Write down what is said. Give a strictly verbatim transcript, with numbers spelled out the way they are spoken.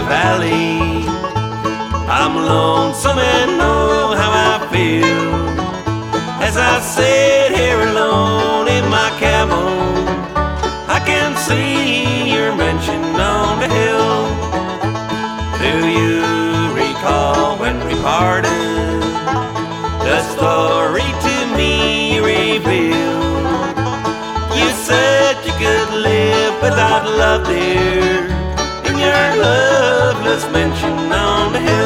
the valley. I'm lonesome and know how I feel as I sit here alone in my camel. I can see your mansion on the hill. Do you recall when we parted? The story to me revealed. You said you could live without love, dear, in your loveless mansion on the hill.